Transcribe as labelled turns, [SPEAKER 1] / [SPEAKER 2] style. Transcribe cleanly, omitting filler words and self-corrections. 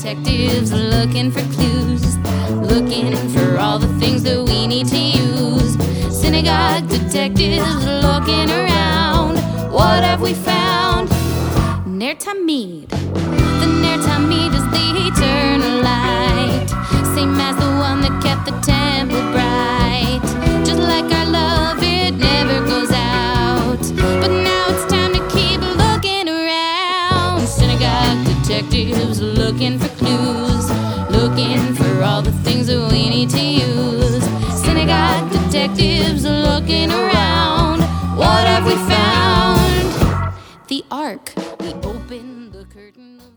[SPEAKER 1] detectives looking for clues, looking for all the things that we need to use. Synagogue detectives looking around. What have we found? Ner Tamid. The Ner Tamid is the eternal light, same as the one that kept the temple bright. Just like our love, it never goes out. But now it's time to keep looking around. Synagogue detectives looking for clues, looking for all the things that